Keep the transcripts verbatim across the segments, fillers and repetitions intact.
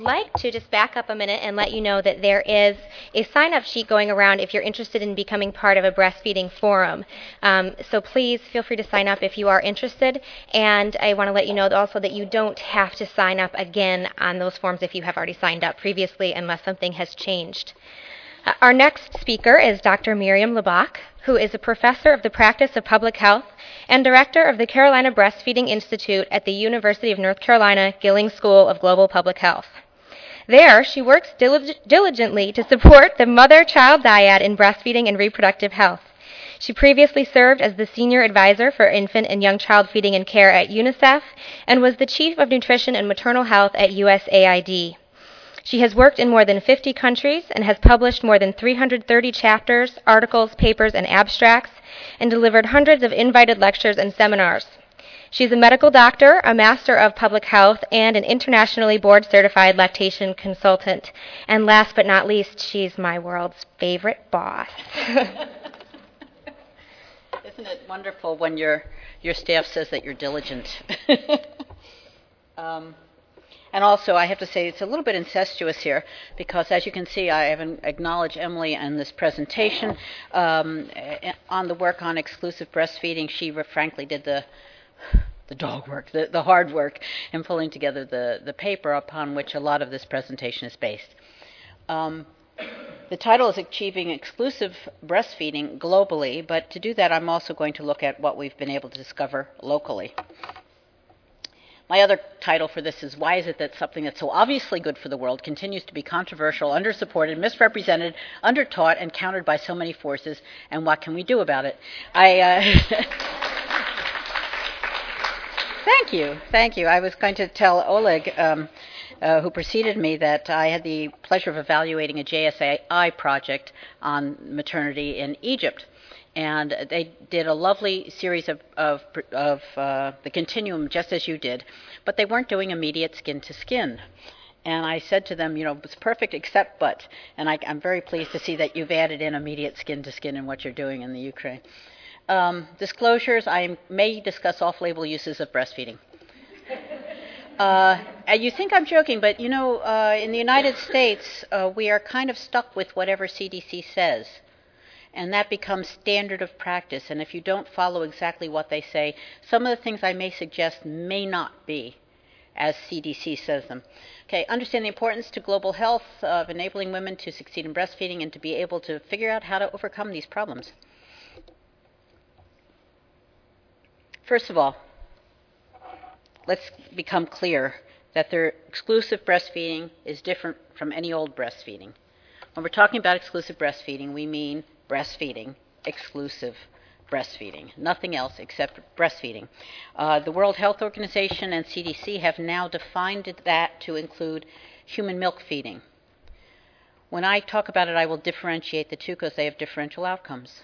Like to just back up a minute and let you know that there is a sign-up sheet going around if you're interested in becoming part of a breastfeeding forum. Um, so please feel free to sign up if you are interested. And I want to let you know also that you don't have to sign up again on those forms if you have already signed up previously unless something has changed. Uh, our next speaker is Doctor Miriam Labach, who is a professor of the practice of public health and director of the Carolina Breastfeeding Institute at the University of North Carolina Gilling School of Global Public Health. There, she works dilig- diligently to support the mother-child dyad in breastfeeding and reproductive health. She previously served as the Senior Advisor for Infant and Young Child Feeding and Care at UNICEF and was the Chief of Nutrition and Maternal Health at U S A I D. She has worked in more than fifty countries and has published more than three hundred thirty chapters, articles, papers, and abstracts, and delivered hundreds of invited lectures and seminars. She's a medical doctor, a master of public health, and an internationally board-certified lactation consultant. And last but not least, she's my world's favorite boss. Isn't it wonderful when your your staff says that you're diligent? um, and also, I have to say, it's a little bit incestuous here, because as you can see, I haven't acknowledged Emily in this presentation. Um, on the work on exclusive breastfeeding, she frankly did the the dog work, the, the hard work in pulling together the, the paper upon which a lot of this presentation is based. Um, the title is Achieving Exclusive Breastfeeding Globally, but to do that I'm also going to look at what we've been able to discover locally. My other title for this is Why is it that something that's so obviously good for the world continues to be controversial, undersupported, misrepresented, undertaught, and countered by so many forces, and what can we do about it? I... Uh, Thank you. Thank you. I was going to tell Oleg, um, uh, who preceded me, that I had the pleasure of evaluating a J S A I project on maternity in Egypt. And they did a lovely series of, of, of uh, the continuum, just as you did, but they weren't doing immediate skin-to-skin. And I said to them, you know, it's perfect except but. And I, I'm very pleased to see that you've added in immediate skin-to-skin in what you're doing in the Ukraine. Um, disclosures, I may discuss off-label uses of breastfeeding. Uh, and you think I'm joking, but you know, uh, in the United States, uh, we are kind of stuck with whatever C D C says. And that becomes standard of practice. And if you don't follow exactly what they say, some of the things I may suggest may not be as C D C says them. Okay, understand the importance to global health of enabling women to succeed in breastfeeding and to be able to figure out how to overcome these problems. First of all, let's become clear that their exclusive breastfeeding is different from any old breastfeeding. When we're talking about exclusive breastfeeding, we mean breastfeeding, exclusive breastfeeding, nothing else except breastfeeding. Uh, the World Health Organization and C D C have now defined that to include human milk feeding. When I talk about it, I will differentiate the two because they have differential outcomes.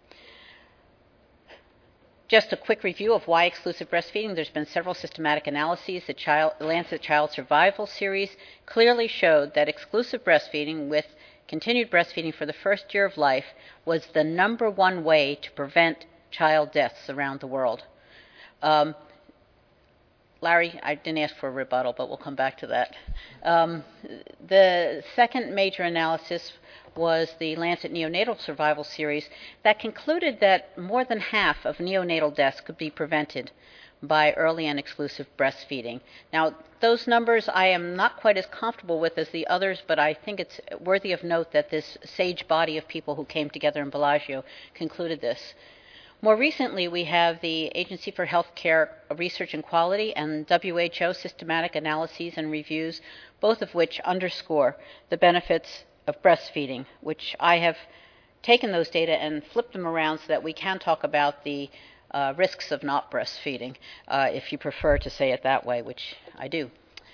Just a quick review of why exclusive breastfeeding. There's been several systematic analyses. The child, Lancet Child Survival series clearly showed that exclusive breastfeeding with continued breastfeeding for the first year of life was the number one way to prevent child deaths around the world. Um, Larry, I didn't ask for a rebuttal, but we'll come back to that. Um, the second major analysis was the Lancet Neonatal Survival series that concluded that more than half of neonatal deaths could be prevented by early and exclusive breastfeeding. Now, those numbers I am not quite as comfortable with as the others, but I think it's worthy of note that this sage body of people who came together in Bellagio concluded this. More recently, we have the Agency for Healthcare Research and Quality and W H O systematic analyses and reviews, both of which underscore the benefits of breastfeeding, which I have taken those data and flipped them around so that we can talk about the uh, risks of not breastfeeding, uh, if you prefer to say it that way, which I do.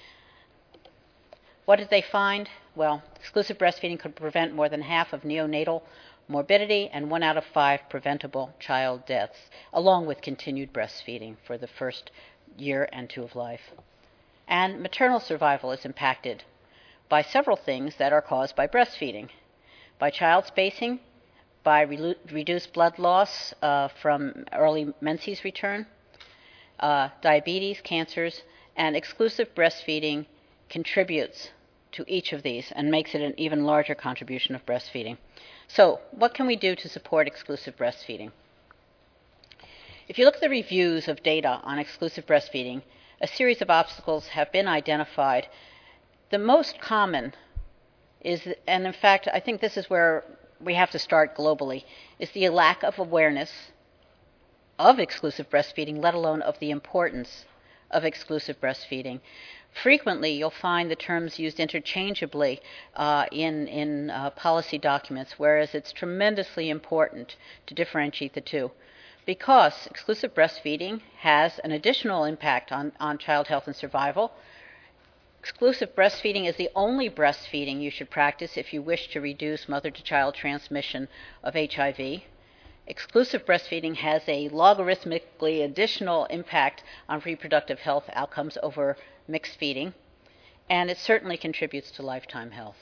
What did they find? Well, exclusive breastfeeding could prevent more than half of neonatal morbidity and one out of five preventable child deaths, along with continued breastfeeding for the first year and two of life. And maternal survival is impacted by several things that are caused by breastfeeding, by child spacing, by re- reduced blood loss uh, from early menses return, uh, diabetes, cancers, and exclusive breastfeeding contributes to each of these and makes it an even larger contribution of breastfeeding. So, what can we do to support exclusive breastfeeding? If you look at the reviews of data on exclusive breastfeeding, a series of obstacles have been identified. The most common is, and in fact, I think this is where we have to start globally, is the lack of awareness of exclusive breastfeeding, let alone of the importance of exclusive breastfeeding. Frequently, you'll find the terms used interchangeably uh, in, in uh, policy documents, whereas it's tremendously important to differentiate the two, because exclusive breastfeeding has an additional impact on, on child health and survival. Exclusive breastfeeding is the only breastfeeding you should practice if you wish to reduce mother-to-child transmission of H I V. Exclusive breastfeeding has a logarithmically additional impact on reproductive health outcomes over mixed feeding, and it certainly contributes to lifetime health.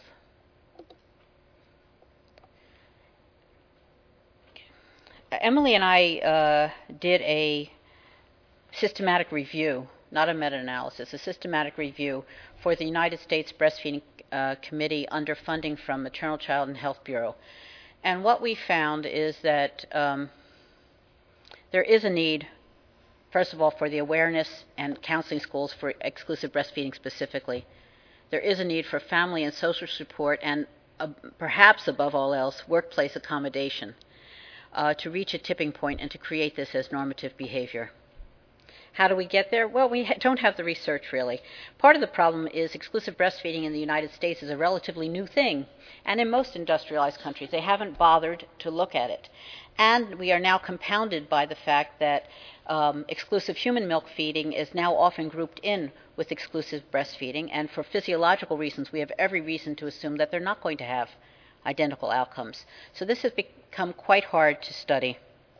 Emily and I uh, did a systematic review, not a meta-analysis, a systematic review for the United States Breastfeeding uh, Committee under funding from Maternal Child and Health Bureau. And what we found is that um, there is a need, first of all, for the awareness and counseling schools for exclusive breastfeeding specifically. There is a need for family and social support and uh, perhaps above all else, workplace accommodation uh, to reach a tipping point and to create this as normative behavior. How do we get there? Well, we ha- don't have the research, really. Part of the problem is exclusive breastfeeding in the United States is a relatively new thing, and in most industrialized countries, they haven't bothered to look at it. And we are now compounded by the fact that um, exclusive human milk feeding is now often grouped in with exclusive breastfeeding, and for physiological reasons, we have every reason to assume that they're not going to have identical outcomes. So this has become quite hard to study.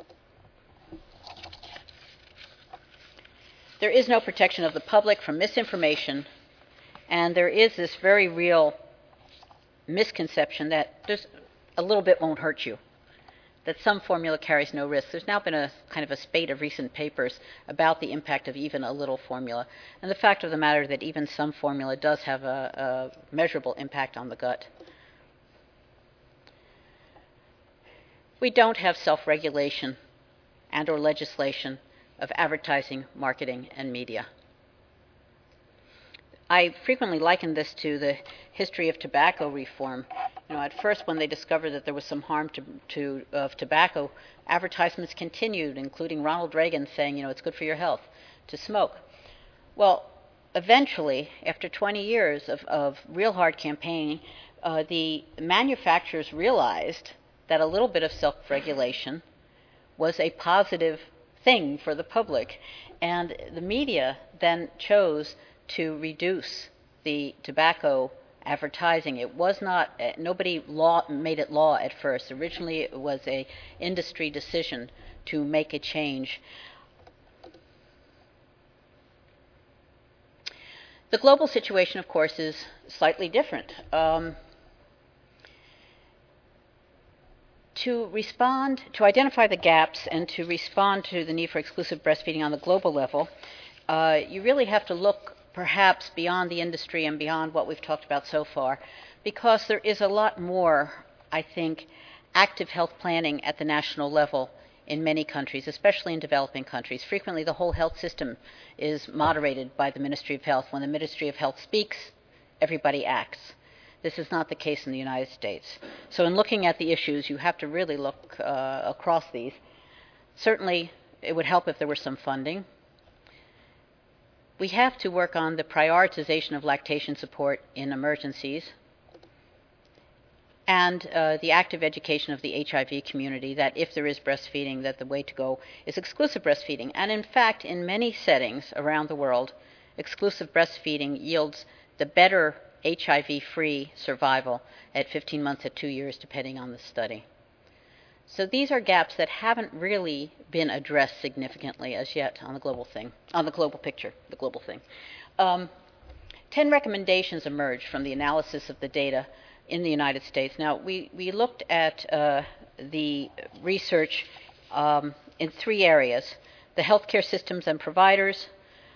There is no protection of the public from misinformation, and there is this very real misconception that just a little bit won't hurt you, that some formula carries no risk. There's now been a kind of a spate of recent papers about the impact of even a little formula, and the fact of the matter that even some formula does have a, a measurable impact on the gut. We don't have self-regulation and or legislation of advertising, marketing, and media. I frequently liken this to the history of tobacco reform. You know, at first, when they discovered that there was some harm to, to, of tobacco, advertisements continued, including Ronald Reagan saying, you know, it's good for your health to smoke. Well, eventually, after twenty years of, of real hard campaigning, uh, the manufacturers realized that a little bit of self-regulation was a positive thing for the public, and the media then chose to reduce the tobacco advertising. It was not, nobody law, made it law at first. Originally it was a industry decision to make a change. The global situation, of course, is slightly different. Um, To respond, to identify the gaps and to respond to the need for exclusive breastfeeding on the global level, uh, you really have to look perhaps beyond the industry and beyond what we've talked about so far, because there is a lot more, I think, active health planning at the national level in many countries, especially in developing countries. Frequently, the whole health system is moderated by the Ministry of Health. When the Ministry of Health speaks, everybody acts. This is not the case in the United States. So in looking at the issues, you have to really look uh, across these. Certainly, it would help if there were some funding. We have to work on the prioritization of lactation support in emergencies and uh, the active education of the H I V community that if there is breastfeeding, that the way to go is exclusive breastfeeding. And in fact, in many settings around the world, exclusive breastfeeding yields the better H I V-free survival at fifteen months, at two years, depending on the study. So these are gaps that haven't really been addressed significantly as yet on the global thing, on the global picture, the global thing. Um, ten recommendations emerged from the analysis of the data in the United States. Now, we, we looked at uh, the research um, in three areas: the healthcare systems and providers,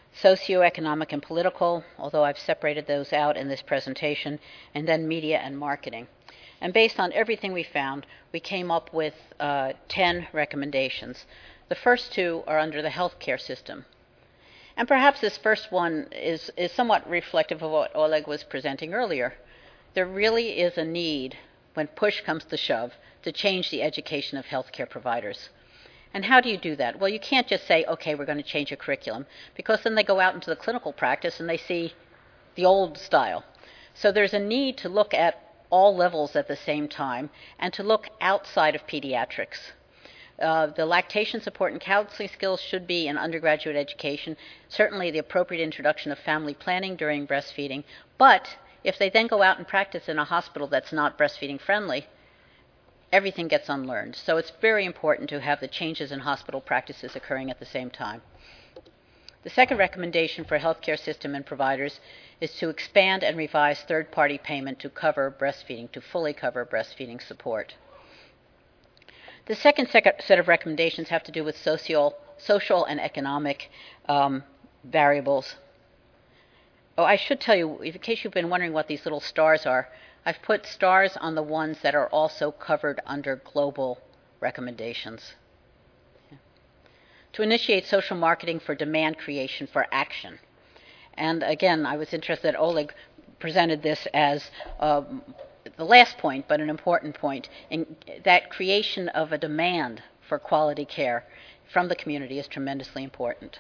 socioeconomic and political, although I've separated those out in this presentation, and then media and marketing. And based on everything we found, we came up with uh, ten recommendations. The first two are under the healthcare system. And perhaps this first one is, is somewhat reflective of what Oleg was presenting earlier. There really is a need, when push comes to shove, to change the education of healthcare providers. And how do you do that? Well, you can't just say, okay, we're going to change a curriculum, because then they go out into the clinical practice and they see the old style. So there's a need to look at all levels at the same time and to look outside of pediatrics. Uh, the lactation support and counseling skills should be in undergraduate education, certainly the appropriate introduction of family planning during breastfeeding, but if they then go out and practice in a hospital that's not breastfeeding friendly, everything gets unlearned. So it's very important to have the changes in hospital practices occurring at the same time. The second recommendation for healthcare system and providers is to expand and revise third-party payment to cover breastfeeding, to fully cover breastfeeding support. The second set of recommendations have to do with social, social and economic um, variables. Oh, I should tell you, in case you've been wondering what these little stars are, I've put stars on the ones that are also covered under global recommendations. Yeah. To initiate social marketing for demand creation for action. And again, I was interested that Oleg presented this as um, the last point, but an important point, in that creation of a demand for quality care from the community is tremendously important.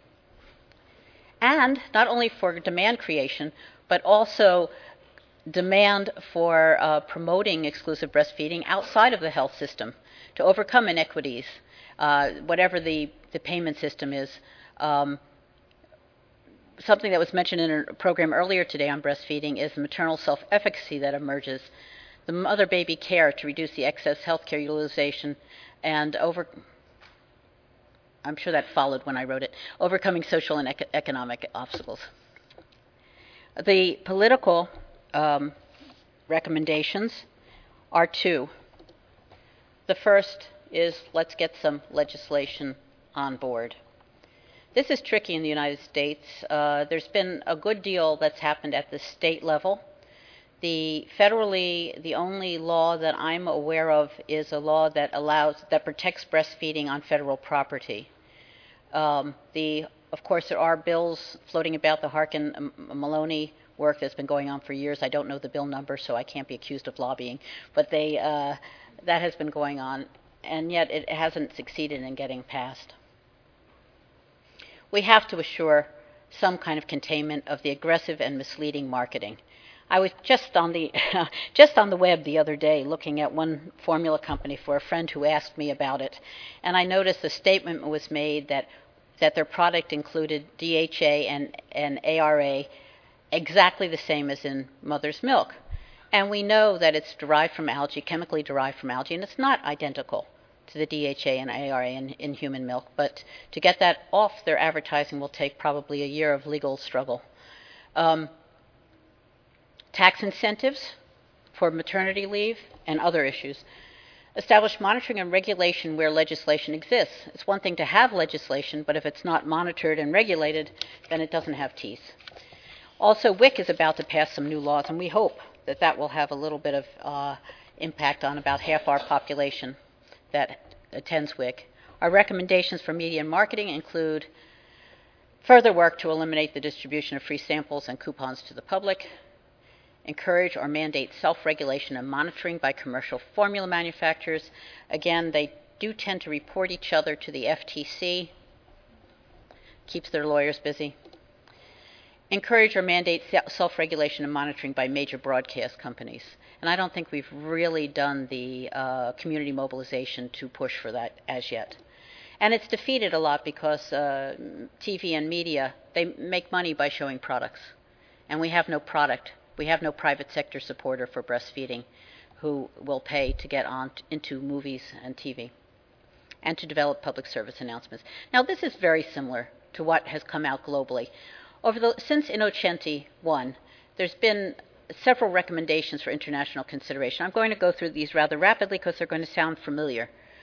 And not only for demand creation, but also demand for uh, promoting exclusive breastfeeding outside of the health system to overcome inequities, uh, whatever the, the payment system is. Um, something that was mentioned in a program earlier today on breastfeeding is the maternal self-efficacy that emerges, the mother-baby care to reduce the excess healthcare utilization, and over, I'm sure that followed when I wrote it, overcoming social and ec- economic obstacles. The political Um, recommendations are two. The first is let's get some legislation on board. This is tricky in the United States. Uh, there's been a good deal that's happened at the state level. The federally, the only law that I'm aware of is a law that allows, that protects breastfeeding on federal property. Um, the, of course, there are bills floating about, the Harkin-Maloney work that's been going on for years. I don't know the bill number, so I can't be accused of lobbying, but they, uh, that has been going on, and yet it hasn't succeeded in getting passed. We have to assure some kind of containment of the aggressive and misleading marketing. I was just on the just on the web the other day looking at one formula company for a friend who asked me about it, and I noticed a statement was made that that their product included D H A and, and A R A exactly the same as in mother's milk. And we know that it's derived from algae, chemically derived from algae, and it's not identical to the D H A and A R A in, in human milk. But to get that off their advertising will take probably a year of legal struggle. Um, tax incentives for maternity leave and other issues. Establish monitoring and regulation where legislation exists. It's one thing to have legislation, but if it's not monitored and regulated, then it doesn't have teeth. Also, W I C is about to pass some new laws, and we hope that that will have a little bit of uh, impact on about half our population that attends W I C. Our recommendations for media and marketing include further work to eliminate the distribution of free samples and coupons to the public, encourage or mandate self-regulation and monitoring by commercial formula manufacturers. Again, they do tend to report each other to the F T C, keeps their lawyers busy. Encourage or mandate self-regulation and monitoring by major broadcast companies. And I don't think we've really done the uh, community mobilization to push for that as yet. And it's defeated a lot because uh, T V and media, they make money by showing products. And we have no product. We have no private sector supporter for breastfeeding who will pay to get on t- into movies and T V and to develop public service announcements. Now, this is very similar to what has come out globally. Over the, since Innocenti one, there's been several recommendations for international consideration. I'm going to go through these rather rapidly because they're going to sound familiar.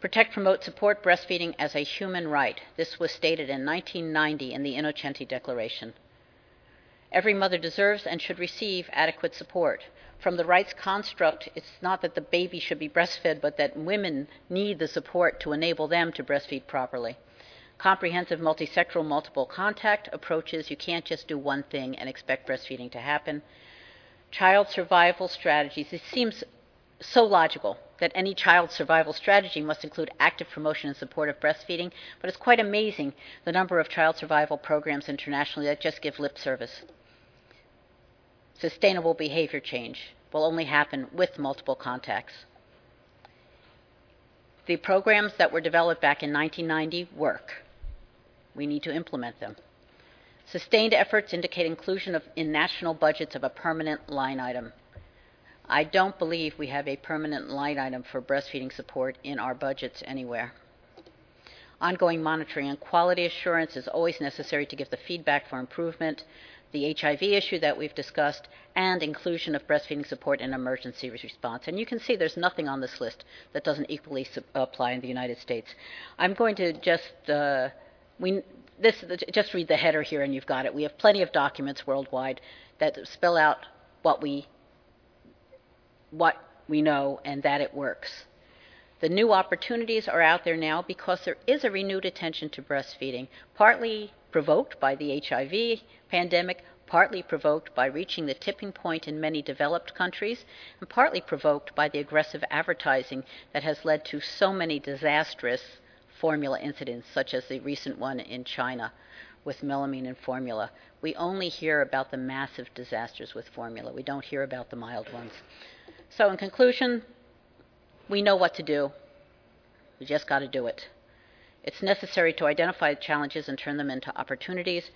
Protect, promote, support breastfeeding as a human right. This was stated in nineteen ninety in the Innocenti Declaration. Every mother deserves and should receive adequate support. From the rights construct, it's not that the baby should be breastfed, but that women need the support to enable them to breastfeed properly. Comprehensive multisectoral multiple contact approaches. You can't just do one thing and expect breastfeeding to happen. Child survival strategies. It seems so logical that any child survival strategy must include active promotion and support of breastfeeding, but it's quite amazing the number of child survival programs internationally that just give lip service. Sustainable behavior change will only happen with multiple contacts. The programs that were developed back in nineteen ninety work. We need to implement them. Sustained efforts indicate inclusion of, in national budgets of a permanent line item. I don't believe we have a permanent line item for breastfeeding support in our budgets anywhere. Ongoing monitoring and quality assurance is always necessary to give the feedback for improvement. The H I V issue that we've discussed, and inclusion of breastfeeding support in emergency response. And you can see there's nothing on this list that doesn't equally su- apply in the United States. I'm going to just, uh, we, this, just read the header here and you've got it. We have plenty of documents worldwide that spell out what we, what we know and that it works. The new opportunities are out there now because there is a renewed attention to breastfeeding, partly provoked by the H I V pandemic, partly provoked by reaching the tipping point in many developed countries, and partly provoked by the aggressive advertising that has led to so many disastrous formula incidents, such as the recent one in China with melamine and formula. We only hear about the massive disasters with formula. We don't hear about the mild ones. So in conclusion, we know what to do. We just got to do it. It's necessary to identify challenges and turn them into opportunities.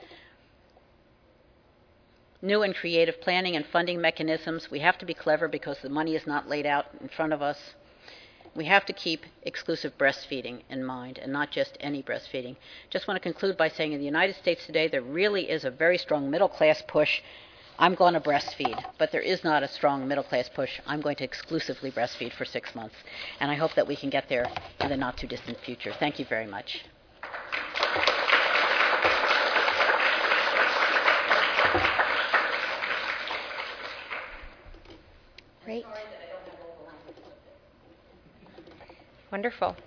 New and creative planning and funding mechanisms. We have to be clever because the money is not laid out in front of us. We have to keep exclusive breastfeeding in mind and not just any breastfeeding. Just want to conclude by saying in the United States today there really is a very strong middle class push. I'm going to breastfeed, but there is not a strong middle class push. I'm going to exclusively breastfeed for six months. And I hope that we can get there in the not too distant future. Thank you very much. Great. Wonderful.